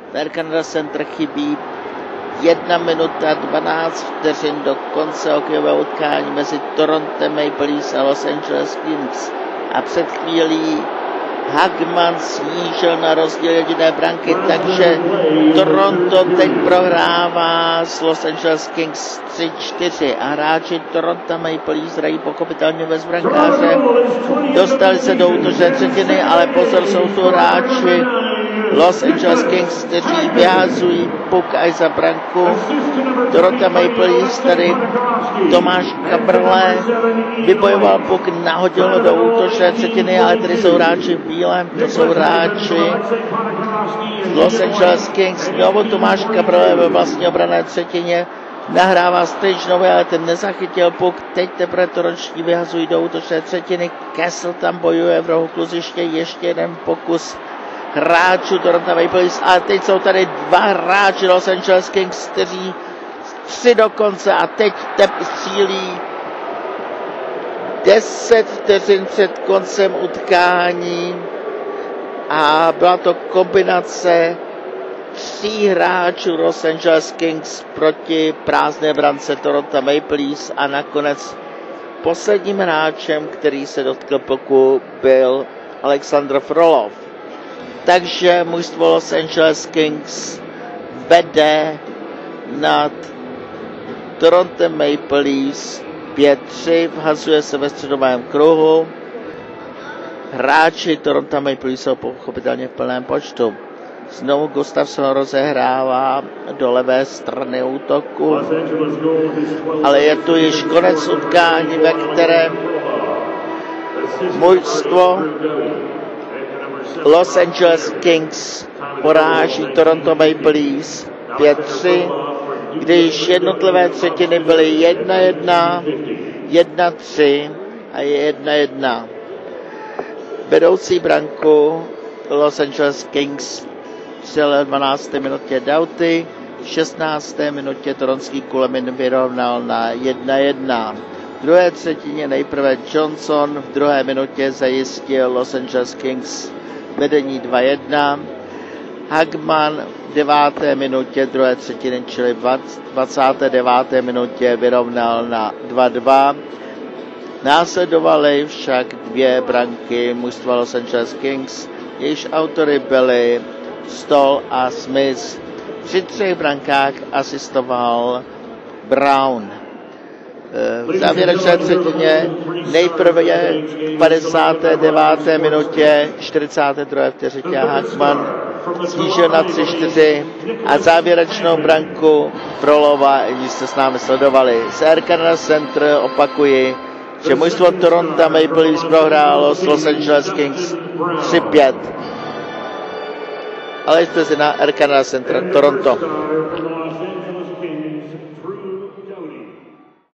Air Canada Center chybí 1 minuta 12 vteřin do konce hokejového utkání mezi Toronto Maple Leafs a Los Angeles Kings. A před chvílí Hagman snížil na rozdíl jediné branky, takže Toronto teď prohrává s Los Angeles Kings 3-4 a hráči Toronto Maple Leafs hrají pochopitelně bez brankáře. Dostali se do útočné třetiny, ale pozor, jsou tu hráči Los Angeles Kings, kteří vyhazují puk až za branku. Toronto Maple Leafs, tady Tomáš Kabrle vybojoval puk, nahodil ho do útočné třetiny, ale tady jsou hráči v bílém, to jsou hráči Los Angeles Kings. Znovu Tomáš Kabrle ve vlastní obranné třetině nahrává Stejčnovi, ale ten nezachytil puk. Teď teprve Torončtí vyhazují do útočné třetiny. Kessel tam bojuje v rohu kluziště, ještě jeden pokus hráčů Toronto Maple Leafs, ale teď jsou tady 2 hráči Los Angeles Kings, kteří 3 do konce a teď střílí 10 vteřin před koncem utkání a byla to kombinace 3 hráčů Los Angeles Kings proti prázdné brance Toronto Maple Leafs a nakonec posledním hráčem, který se dotkl puku, byl Alexander Frolov. Takže mužstvo Los Angeles Kings vede nad Toronto Maple Leafs 5-3, vhazuje se ve středovém kruhu. Hráči Toronto Maple Leafs jsou pochopitelně v plném počtu. Znovu Gustafsson rozehrává do levé strany útoku, ale je tu již konec utkání, ve kterém mužstvo Los Angeles Kings poráží Toronto Maple Leafs 5-3, když jednotlivé třetiny byly 1-1, 1-3 a 1-1. Vedoucí branku Los Angeles Kings v 12. minutě Doughty, v 16. minutě toronský Kulemin vyrovnal na 1-1. V druhé třetině nejprve Johnson, v druhé minutě zajistil Los Angeles Kings vedení 2-1. Hagman v 9. minutě druhé třetiny, čili v 29. minutě vyrovnal na 2-2. Následovaly však 2 branky mužstva Los Angeles Kings, jejichž autory byli Stoll a Smith. Při 3 brankách asistoval Brown. V závěrečné třetině nejprve v 59. minutě 42. vteřině Hagman snížil na 3-4 a závěrečnou branku Frolova, když jste s námi sledovali. Z Air Canada Center opakuji, že mužstvo Toronto Maple Leafs prohrálo s Los Angeles Kings 3-5. Ale jste si na Air Canada Center Toronto.